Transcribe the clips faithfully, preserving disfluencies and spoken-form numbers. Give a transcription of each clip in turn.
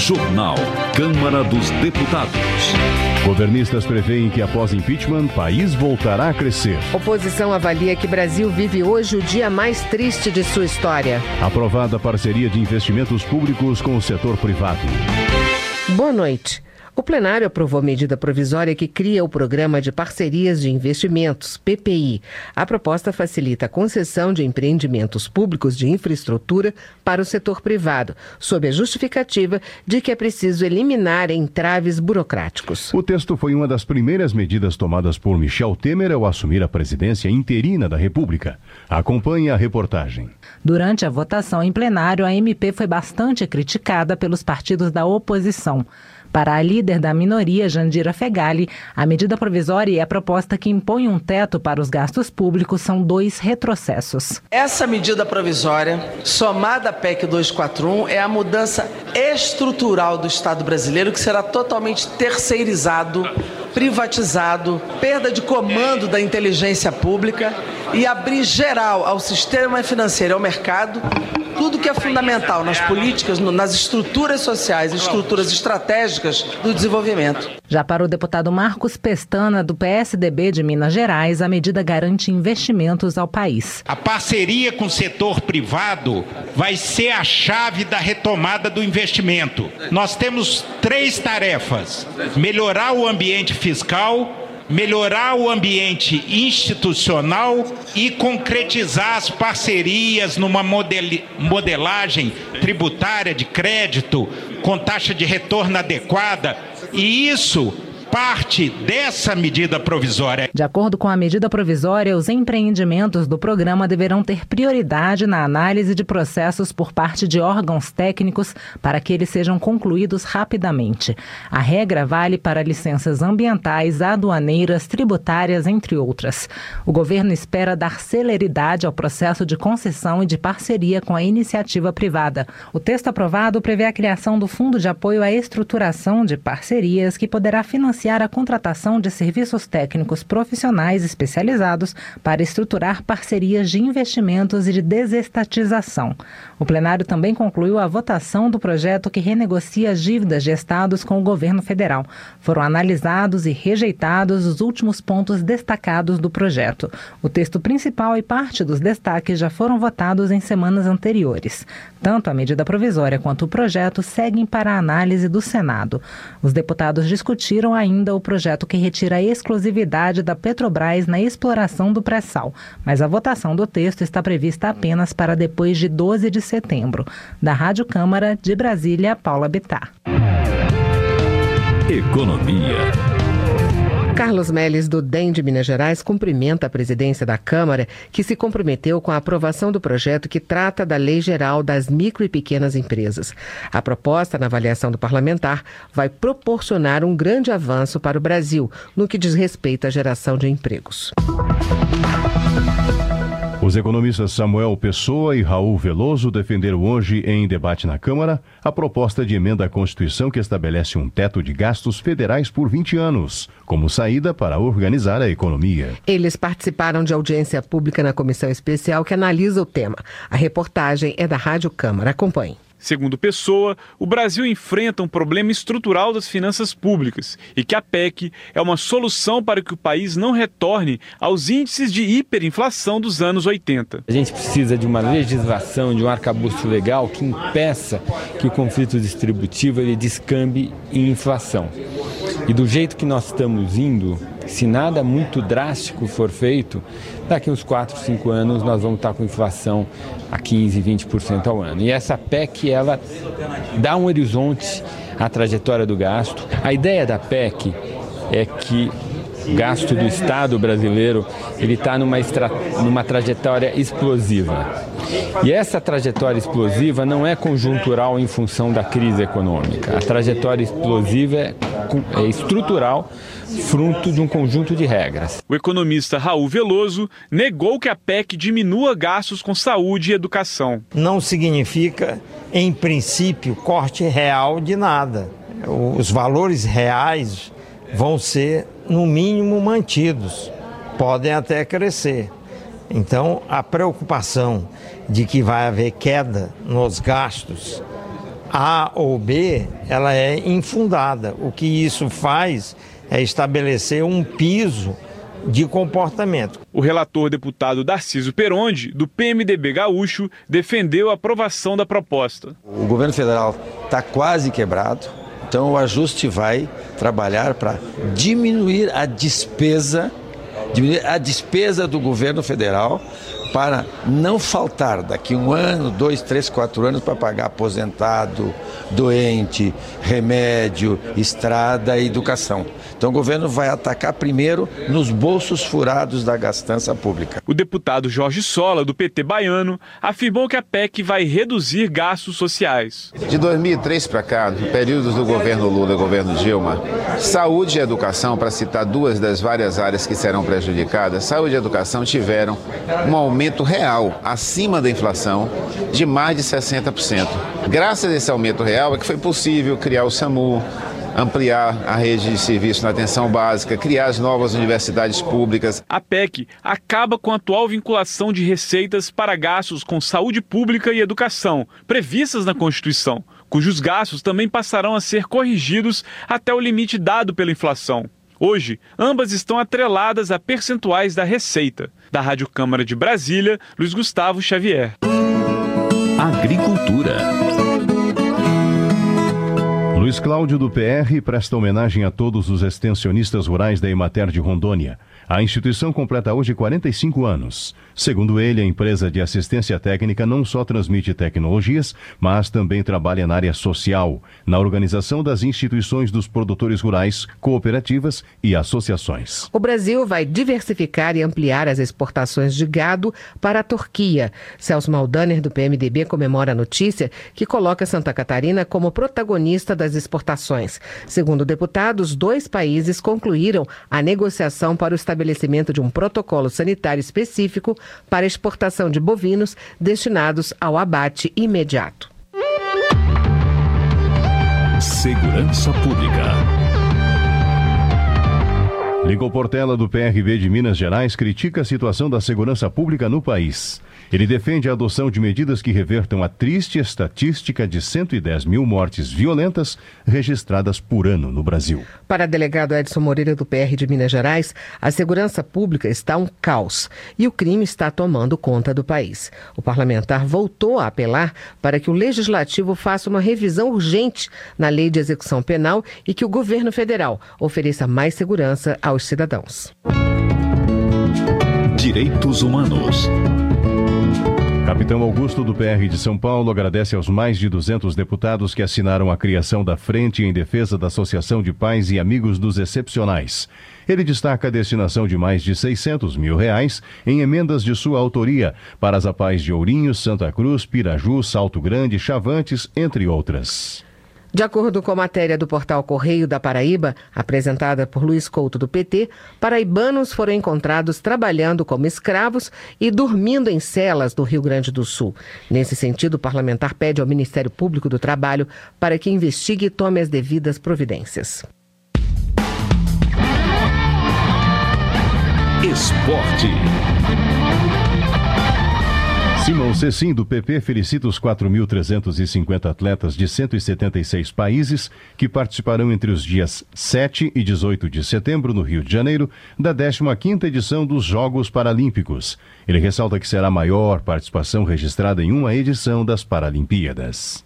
Jornal Câmara dos Deputados. Governistas preveem que após impeachment, país voltará a crescer. Oposição avalia que Brasil vive hoje o dia mais triste de sua história. Aprovada parceria de investimentos públicos com o setor privado. Boa noite. O plenário aprovou a medida provisória que cria o Programa de Parcerias de Investimentos, P P I. A proposta facilita a concessão de empreendimentos públicos de infraestrutura para o setor privado, sob a justificativa de que é preciso eliminar entraves burocráticos. O texto foi uma das primeiras medidas tomadas por Michel Temer ao assumir a presidência interina da República. Acompanhe a reportagem. Durante a votação em plenário, a M P foi bastante criticada pelos partidos da oposição. Para a líder da minoria, Jandira Fegali, a medida provisória e a proposta que impõe um teto para os gastos públicos são dois retrocessos. Essa medida provisória, somada à P E C duzentos e quarenta e um, é a mudança estrutural do Estado brasileiro, que será totalmente terceirizado, privatizado, perda de comando da inteligência pública e abrir geral ao sistema financeiro e ao mercado tudo que é fundamental nas políticas, nas estruturas sociais, estruturas estratégicas do desenvolvimento. Já para o deputado Marcos Pestana, do P S D B de Minas Gerais, a medida garante investimentos ao país. A parceria com o setor privado vai ser a chave da retomada do investimento. Nós temos três tarefas: melhorar o ambiente fiscal, melhorar o ambiente institucional e concretizar as parcerias numa model- modelagem tributária de crédito com taxa de retorno adequada. E isso parte dessa medida provisória. De acordo com a medida provisória, os empreendimentos do programa deverão ter prioridade na análise de processos por parte de órgãos técnicos para que eles sejam concluídos rapidamente. A regra vale para licenças ambientais, aduaneiras, tributárias, entre outras. O governo espera dar celeridade ao processo de concessão e de parceria com a iniciativa privada. O texto aprovado prevê a criação do Fundo de Apoio à Estruturação de Parcerias, que poderá financiar a contratação de serviços técnicos profissionais especializados para estruturar parcerias de investimentos e de desestatização. O plenário também concluiu a votação do projeto que renegocia as dívidas de estados com o governo federal. Foram analisados e rejeitados os últimos pontos destacados do projeto. O texto principal e parte dos destaques já foram votados em semanas anteriores. Tanto a medida provisória quanto o projeto seguem para a análise do Senado. Os deputados discutiram ainda ainda o projeto que retira a exclusividade da Petrobras na exploração do pré-sal, mas a votação do texto está prevista apenas para depois de doze de setembro. Da Rádio Câmara, de Brasília, Paula Bittar. Economia. Carlos Melles, do D E M de Minas Gerais, cumprimenta a presidência da Câmara, que se comprometeu com a aprovação do projeto que trata da Lei Geral das Micro e Pequenas Empresas. A proposta, na avaliação do parlamentar, vai proporcionar um grande avanço para o Brasil, no que diz respeito à geração de empregos. Os economistas Samuel Pessoa e Raul Veloso defenderam hoje, em debate na Câmara, a proposta de emenda à Constituição que estabelece um teto de gastos federais por vinte anos, como saída para organizar a economia. Eles participaram de audiência pública na comissão especial que analisa o tema. A reportagem é da Rádio Câmara. Acompanhe. Segundo Pessoa, o Brasil enfrenta um problema estrutural das finanças públicas e que a P E C é uma solução para que o país não retorne aos índices de hiperinflação dos anos oitenta. A gente precisa de uma legislação, de um arcabouço legal que impeça que o conflito distributivo ele descambe em inflação. E do jeito que nós estamos indo, se nada muito drástico for feito, daqui uns quatro, cinco anos nós vamos estar com inflação a quinze, vinte por cento ao ano. E essa P E C, ela dá um horizonte à trajetória do gasto. A ideia da P E C é que o gasto do Estado brasileiro ele está numa, estra... numa trajetória explosiva. E essa trajetória explosiva não é conjuntural em função da crise econômica. A trajetória explosiva é, é estrutural, fruto de um conjunto de regras. O economista Raul Veloso negou que a P E C diminua gastos com saúde e educação. Não significa, em princípio, corte real de nada. Os valores reais vão ser, no mínimo, mantidos. Podem até crescer. Então, a preocupação de que vai haver queda nos gastos A ou B, ela é infundada. O que isso faz é estabelecer um piso de comportamento. O relator deputado Darciso Peronde, do P M D B gaúcho, defendeu a aprovação da proposta. O governo federal está quase quebrado, então o ajuste vai trabalhar para diminuir a despesa, diminuir a despesa do governo federal, para não faltar daqui um ano, dois, três, quatro anos para pagar aposentado, doente, remédio, estrada e educação. Então o governo vai atacar primeiro nos bolsos furados da gastança pública. O deputado Jorge Sola, do P T baiano, afirmou que a P E C vai reduzir gastos sociais. De dois mil e três para cá, no período do governo Lula e governo Dilma, saúde e educação, para citar duas das várias áreas que serão prejudicadas, saúde e educação tiveram um aumento real, acima da inflação, de mais de sessenta por cento. Graças a esse aumento real é que foi possível criar o SAMU, ampliar a rede de serviço na atenção básica, criar as novas universidades públicas. A P E C acaba com a atual vinculação de receitas para gastos com saúde pública e educação, previstas na Constituição, cujos gastos também passarão a ser corrigidos até o limite dado pela inflação. Hoje, ambas estão atreladas a percentuais da receita. Da Rádio Câmara de Brasília, Luiz Gustavo Xavier. Agricultura. Luiz Cláudio do P R presta homenagem a todos os extensionistas rurais da Emater de Rondônia. A instituição completa hoje quarenta e cinco anos. Segundo ele, a empresa de assistência técnica não só transmite tecnologias, mas também trabalha na área social, na organização das instituições dos produtores rurais, cooperativas e associações. O Brasil vai diversificar e ampliar as exportações de gado para a Turquia. Celso Maldaner, do P M D B, comemora a notícia que coloca Santa Catarina como protagonista das exportações. Segundo o deputado, os dois países concluíram a negociação para o estabelecimento de um protocolo sanitário específico para exportação de bovinos destinados ao abate imediato. Segurança Pública. Ligol Portela, do P R B de Minas Gerais, critica a situação da segurança pública no país. Ele defende a adoção de medidas que revertam a triste estatística de cento e dez mil mortes violentas registradas por ano no Brasil. Para o delegado Edson Moreira, do P R de Minas Gerais, a segurança pública está um caos e o crime está tomando conta do país. O parlamentar voltou a apelar para que o Legislativo faça uma revisão urgente na Lei de Execução Penal e que o governo federal ofereça mais segurança aos cidadãos. Direitos Humanos. Capitão Augusto, do P R de São Paulo, agradece aos mais de duzentos deputados que assinaram a criação da Frente em Defesa da Associação de Pais e Amigos dos Excepcionais. Ele destaca a destinação de mais de seiscentos mil reais em emendas de sua autoria para as APAES de Ourinhos, Santa Cruz, Piraju, Salto Grande, Chavantes, entre outras. De acordo com a matéria do portal Correio da Paraíba, apresentada por Luiz Couto, do P T, paraibanos foram encontrados trabalhando como escravos e dormindo em celas do Rio Grande do Sul. Nesse sentido, o parlamentar pede ao Ministério Público do Trabalho para que investigue e tome as devidas providências. Esporte. Simão Cecim, do P P, felicita os quatro mil trezentos e cinquenta atletas de cento e setenta e seis países que participarão entre os dias sete e dezoito de setembro, no Rio de Janeiro, da décima quinta edição dos Jogos Paralímpicos. Ele ressalta que será a maior participação registrada em uma edição das Paralimpíadas.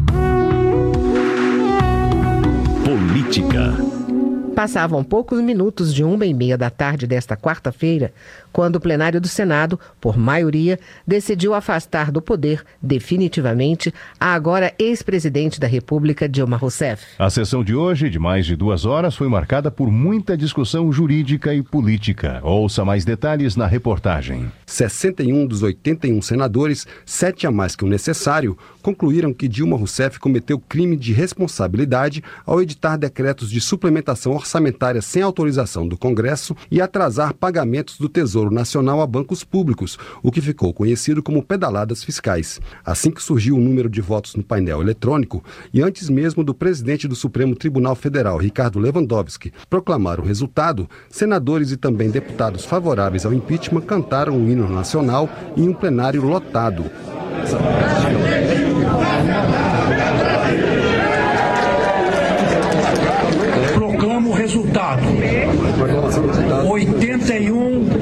Política. Passavam poucos minutos de uma e meia da tarde desta quarta-feira, quando o plenário do Senado, por maioria, decidiu afastar do poder, definitivamente, a agora ex-presidente da República, Dilma Rousseff. A sessão de hoje, de mais de duas horas, foi marcada por muita discussão jurídica e política. Ouça mais detalhes na reportagem. sessenta e um dos oitenta e um senadores, sete a mais que o necessário, concluíram que Dilma Rousseff cometeu crime de responsabilidade ao editar decretos de suplementação orçamentária sem autorização do Congresso e atrasar pagamentos do Tesouro Nacional a bancos públicos, o que ficou conhecido como pedaladas fiscais. Assim que surgiu o número de votos no painel eletrônico e antes mesmo do presidente do Supremo Tribunal Federal, Ricardo Lewandowski, proclamar o resultado, senadores e também deputados favoráveis ao impeachment cantaram o hino nacional em um plenário lotado.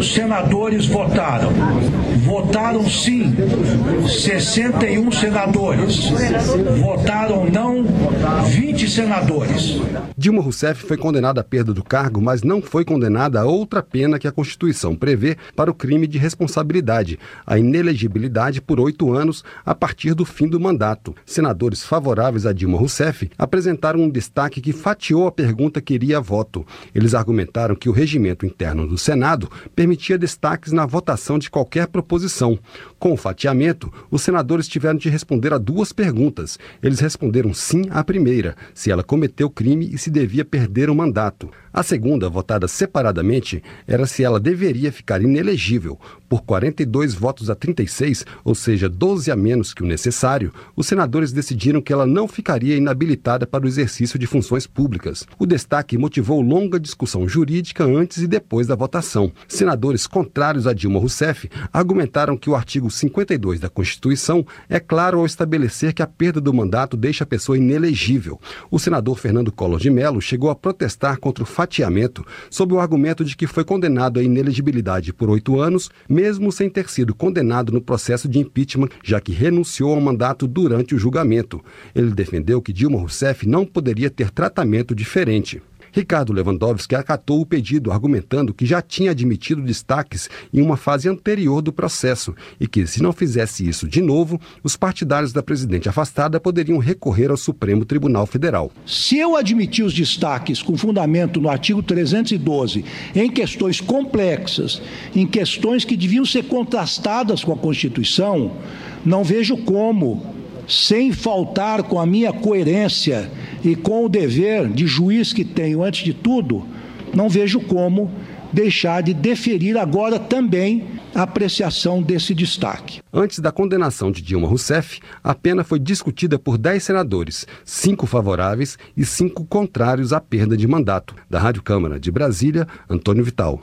Quantos senadores votaram? Votaram sim, sessenta e um senadores. Votaram não, vinte senadores. Dilma Rousseff foi condenada à perda do cargo, mas não foi condenada a outra pena que a Constituição prevê para o crime de responsabilidade, a inelegibilidade por oito anos a partir do fim do mandato. Senadores favoráveis a Dilma Rousseff apresentaram um destaque que fatiou a pergunta que iria a voto. Eles argumentaram que o regimento interno do Senado permitia destaques na votação de qualquer proposição. Com o fatiamento, os senadores tiveram de responder a duas perguntas. Eles responderam sim à primeira, se ela cometeu crime e se devia perder o mandato. A segunda, votada separadamente, era se ela deveria ficar inelegível. Por quarenta e dois votos a trinta e seis, ou seja, doze a menos que o necessário, os senadores decidiram que ela não ficaria inabilitada para o exercício de funções públicas. O destaque motivou longa discussão jurídica antes e depois da votação. Senadores contrários a Dilma Rousseff argumentaram que o artigo cinquenta e dois da Constituição é claro ao estabelecer que a perda do mandato deixa a pessoa inelegível. O senador Fernando Collor de Mello chegou a protestar contra o fatiamento sob o argumento de que foi condenado à inelegibilidade por oito anos, mesmo sem ter sido condenado no processo de impeachment, já que renunciou ao mandato durante o julgamento. Ele defendeu que Dilma Rousseff não poderia ter tratamento diferente. Ricardo Lewandowski acatou o pedido, argumentando que já tinha admitido destaques em uma fase anterior do processo e que, se não fizesse isso de novo, os partidários da presidente afastada poderiam recorrer ao Supremo Tribunal Federal. Se eu admitir os destaques com fundamento no artigo trezentos e doze, em questões complexas, em questões que deviam ser contrastadas com a Constituição, não vejo como, sem faltar com a minha coerência e com o dever de juiz que tenho antes de tudo, não vejo como deixar de deferir agora também a apreciação desse destaque. Antes da condenação de Dilma Rousseff, a pena foi discutida por dez senadores, cinco favoráveis e cinco contrários à perda de mandato. Da Rádio Câmara de Brasília, Antônio Vital.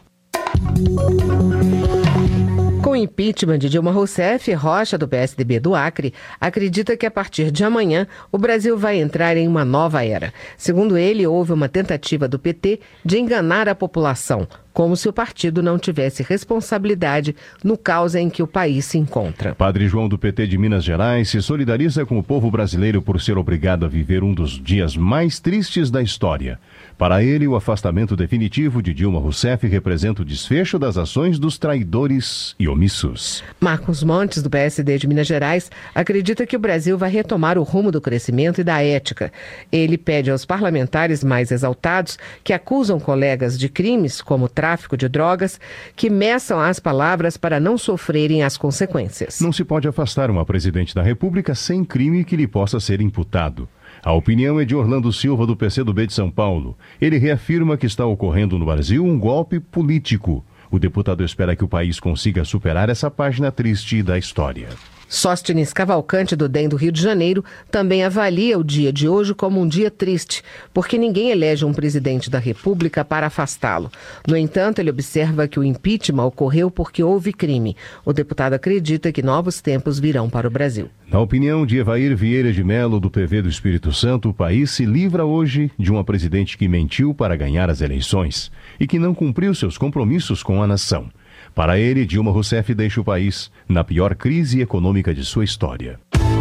Com o impeachment de Dilma Rousseff, Rocha, do P S D B do Acre, acredita que a partir de amanhã o Brasil vai entrar em uma nova era. Segundo ele, houve uma tentativa do P T de enganar a população, como se o partido não tivesse responsabilidade no caos em que o país se encontra. Padre João, do P T de Minas Gerais, se solidariza com o povo brasileiro por ser obrigado a viver um dos dias mais tristes da história. Para ele, o afastamento definitivo de Dilma Rousseff representa o desfecho das ações dos traidores e omissos. Marcos Montes, do P S D de Minas Gerais, acredita que o Brasil vai retomar o rumo do crescimento e da ética. Ele pede aos parlamentares mais exaltados que acusam colegas de crimes, como tráfico de drogas, que meçam as palavras para não sofrerem as consequências. Não se pode afastar uma presidente da República sem crime que lhe possa ser imputado. A opinião é de Orlando Silva, do P C do B de São Paulo. Ele reafirma que está ocorrendo no Brasil um golpe político. O deputado espera que o país consiga superar essa página triste da história. Sóstenes Cavalcante, do D E M do Rio de Janeiro, também avalia o dia de hoje como um dia triste, porque ninguém elege um presidente da República para afastá-lo. No entanto, ele observa que o impeachment ocorreu porque houve crime. O deputado acredita que novos tempos virão para o Brasil. Na opinião de Evair Vieira de Mello, do P V do Espírito Santo, o país se livra hoje de uma presidente que mentiu para ganhar as eleições e que não cumpriu seus compromissos com a nação. Para ele, Dilma Rousseff deixa o país na pior crise econômica de sua história.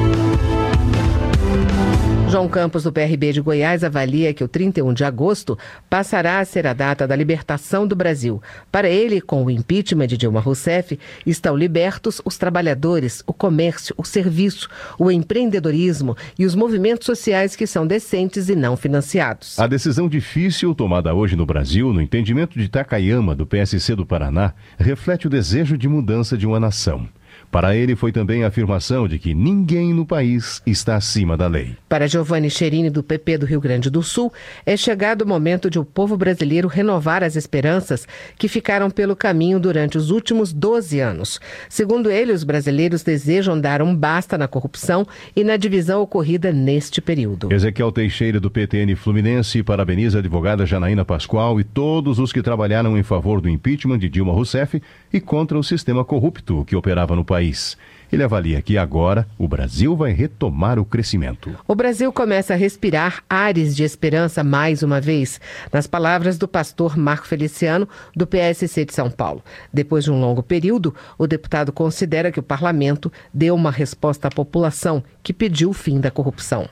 João Campos, do P R B de Goiás, avalia que o trinta e um de agosto passará a ser a data da libertação do Brasil. Para ele, com o impeachment de Dilma Rousseff, estão libertos os trabalhadores, o comércio, o serviço, o empreendedorismo e os movimentos sociais que são decentes e não financiados. A decisão difícil tomada hoje no Brasil, no entendimento de Takayama, do P S C do Paraná, reflete o desejo de mudança de uma nação. Para ele, foi também a afirmação de que ninguém no país está acima da lei. Para Giovanni Cherini, do P P do Rio Grande do Sul, é chegado o momento de o povo brasileiro renovar as esperanças que ficaram pelo caminho durante os últimos doze anos. Segundo ele, os brasileiros desejam dar um basta na corrupção e na divisão ocorrida neste período. Ezequiel Teixeira, do P T N Fluminense, parabeniza a advogada Janaína Pascoal e todos os que trabalharam em favor do impeachment de Dilma Rousseff e contra o sistema corrupto que operava no país. Ele avalia que agora o Brasil vai retomar o crescimento. O Brasil começa a respirar ares de esperança mais uma vez, nas palavras do pastor Marco Feliciano, do P S C de São Paulo. Depois de um longo período, o deputado considera que o parlamento deu uma resposta à população que pediu o fim da corrupção.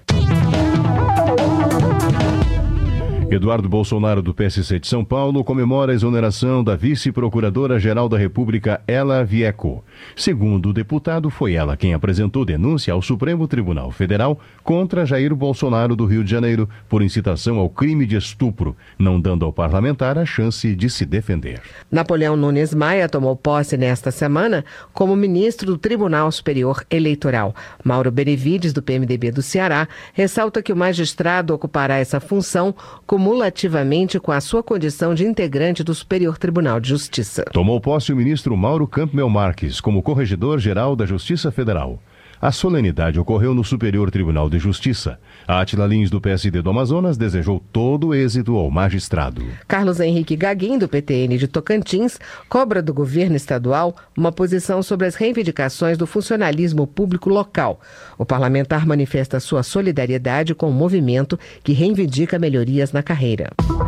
Eduardo Bolsonaro, do P S C de São Paulo, comemora a exoneração da vice-procuradora-geral da República, Ela Vieco. Segundo o deputado, foi ela quem apresentou denúncia ao Supremo Tribunal Federal contra Jair Bolsonaro, do Rio de Janeiro, por incitação ao crime de estupro, não dando ao parlamentar a chance de se defender. Napoleão Nunes Maia tomou posse nesta semana como ministro do Tribunal Superior Eleitoral. Mauro Benevides, do P M D B do Ceará, ressalta que o magistrado ocupará essa função como cumulativamente com a sua condição de integrante do Superior Tribunal de Justiça. Tomou posse o ministro Mauro Campbell Marques como corregedor-geral da Justiça Federal. A solenidade ocorreu no Superior Tribunal de Justiça. A Átila Lins, do P S D do Amazonas, desejou todo o êxito ao magistrado. Carlos Henrique Gaguin, do P T N de Tocantins, cobra do governo estadual uma posição sobre as reivindicações do funcionalismo público local. O parlamentar manifesta sua solidariedade com o movimento que reivindica melhorias na carreira.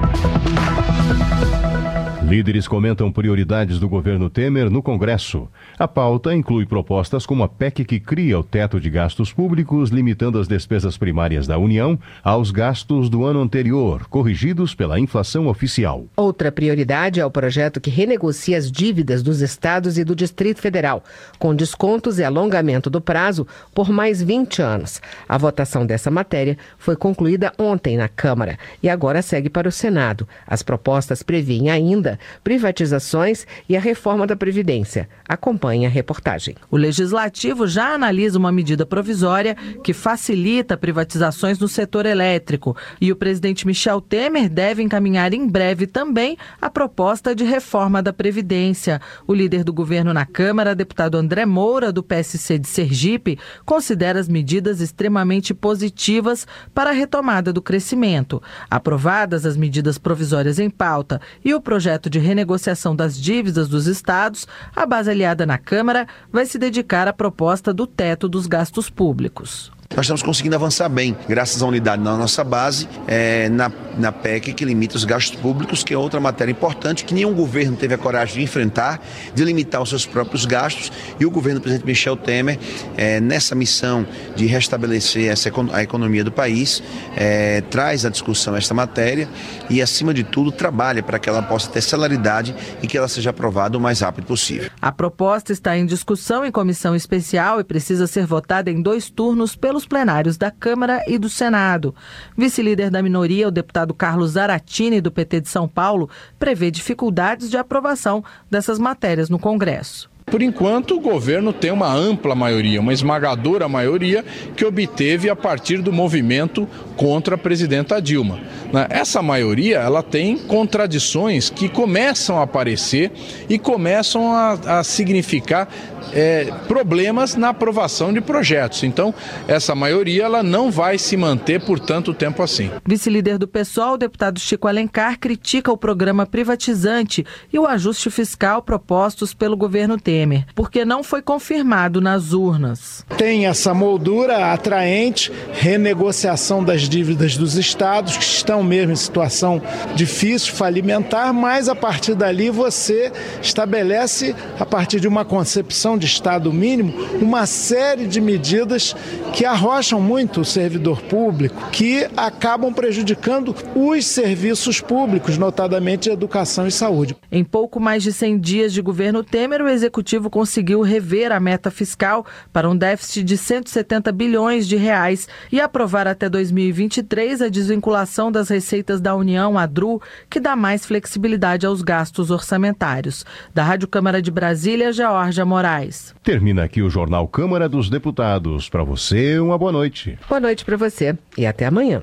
Líderes comentam prioridades do governo Temer no Congresso. A pauta inclui propostas como a P E C que cria o teto de gastos públicos, limitando as despesas primárias da União aos gastos do ano anterior, corrigidos pela inflação oficial. Outra prioridade é o projeto que renegocia as dívidas dos estados e do Distrito Federal, com descontos e alongamento do prazo por mais vinte anos. A votação dessa matéria foi concluída ontem na Câmara e agora segue para o Senado. As propostas prevêem ainda privatizações e a reforma da Previdência. Acompanhe a reportagem. O Legislativo já analisa uma medida provisória que facilita privatizações no setor elétrico e o presidente Michel Temer deve encaminhar em breve também a proposta de reforma da Previdência. O líder do governo na Câmara, deputado André Moura, do P S C de Sergipe, considera as medidas extremamente positivas para a retomada do crescimento. Aprovadas as medidas provisórias em pauta e o projeto de renegociação das dívidas dos estados, a base aliada na Câmara vai se dedicar à proposta do teto dos gastos públicos. Nós estamos conseguindo avançar bem, graças à unidade na nossa base, é, na, na P E C que limita os gastos públicos, que é outra matéria importante, que nenhum governo teve a coragem de enfrentar, de limitar os seus próprios gastos, e o governo do presidente Michel Temer, é, nessa missão de restabelecer essa, a economia do país, é, traz à discussão esta matéria e, acima de tudo, trabalha para que ela possa ter celeridade e que ela seja aprovada o mais rápido possível. A proposta está em discussão em comissão especial e precisa ser votada em dois turnos pelos plenários da Câmara e do Senado. Vice-líder da minoria, o deputado Carlos Zaratini, do P T de São Paulo, prevê dificuldades de aprovação dessas matérias no Congresso. Por enquanto, o governo tem uma ampla maioria, uma esmagadora maioria que obteve a partir do movimento contra a presidenta Dilma. Essa maioria, ela tem contradições que começam a aparecer e começam a, a significar é, problemas na aprovação de projetos. Então, essa maioria ela não vai se manter por tanto tempo assim. Vice-líder do PSOL, o deputado Chico Alencar, critica o programa privatizante e o ajuste fiscal propostos pelo governo Temer, porque não foi confirmado nas urnas. Tem essa moldura atraente, renegociação das dívidas dos estados, que estão mesmo em situação difícil, falimentar, mas a partir dali você estabelece, a partir de uma concepção de Estado mínimo, uma série de medidas que arrocham muito o servidor público, que acabam prejudicando os serviços públicos, notadamente educação e saúde. Em pouco mais de cem dias de governo Temer, o Executivo conseguiu rever a meta fiscal para um déficit de cento e setenta bilhões de reais e aprovar até dois mil e vinte e três a desvinculação das receitas da União, a D R U, que dá mais flexibilidade aos gastos orçamentários. Da Rádio Câmara de Brasília, Geórgia Moraes. Termina aqui o Jornal Câmara dos Deputados. Para você, uma boa noite. Boa noite para você e até amanhã.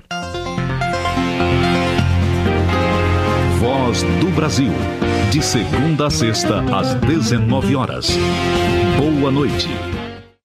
Voz do Brasil. De segunda a sexta, às dezenove horas. Boa noite.